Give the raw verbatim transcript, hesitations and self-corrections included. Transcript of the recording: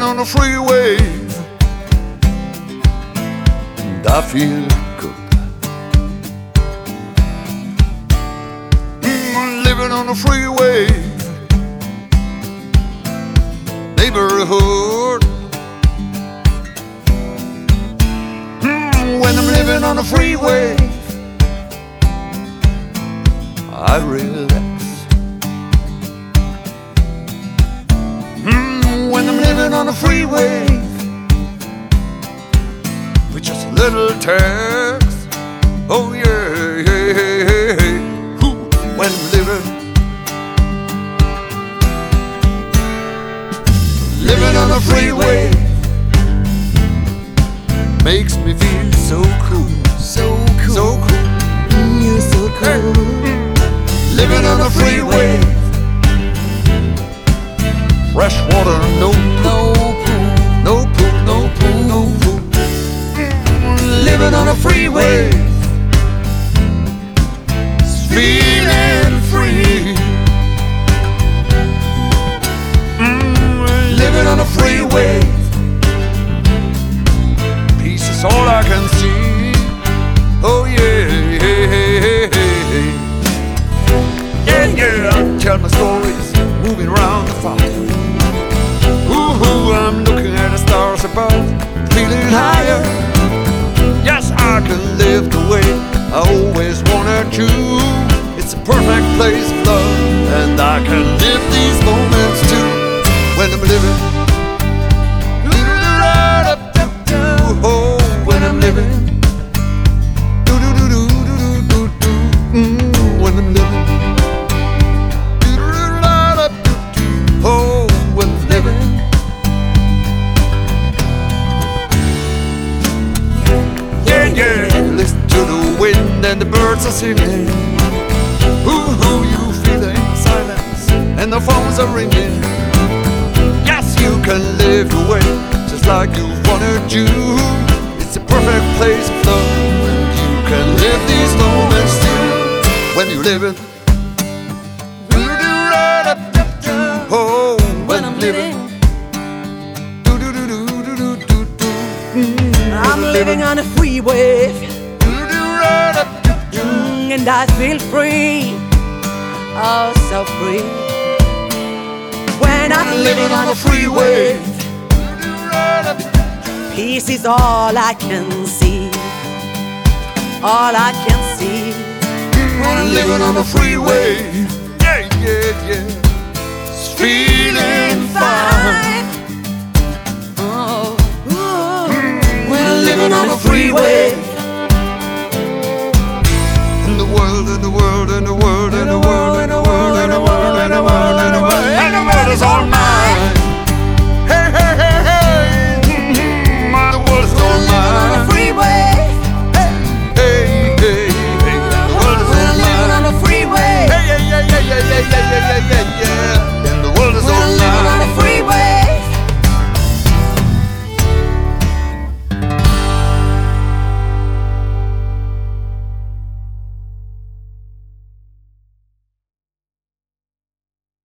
on the freeway, and I feel good. Mm, living on the freeway, neighborhood. Mm, when I'm living on the freeway, I relax. Mm, when I'm living on the freeway, with just a little text. Oh yeah, yeah, yeah, yeah. Ooh, when I'm living, living on the freeway, makes me feel so cool, so cool, so cool. Mm, you're so cool. Hey. Living on the freeway, fresh water, no pool, No pool, no pool, no pool, no pool. Mm, living on the freeway, feeling free. Mm, living on the freeway, peace is all I can see. Oh yeah, yeah, yeah, yeah. Yeah, yeah, I tell my stories, moving around the fire. Ooh, I'm looking at the stars above, feeling higher. Yes, I can live the way I always wanted to. It's a perfect place of love, and I can live these moments too. When I'm living, oh, when I'm living, mm, when I'm living. And the birds are singing. Ooh, ooh, you feel the silence, and the phones are ringing. Yes, you can live your way just like you wanted to. It's a perfect place of love, and you can live these moments too. When you live it, oh, when I'm living, I'm living on a freeway, and I feel free, oh so free. When I'm living on the freeway, peace is all I can see, all I can see. When I'm living on the freeway, yeah, yeah, yeah, it's feeling fine. Oh, when I'm living on the freeway, in the world, in the world, in the world, in the world, in the world, in the world, in the world, in the world, and the world is all mine.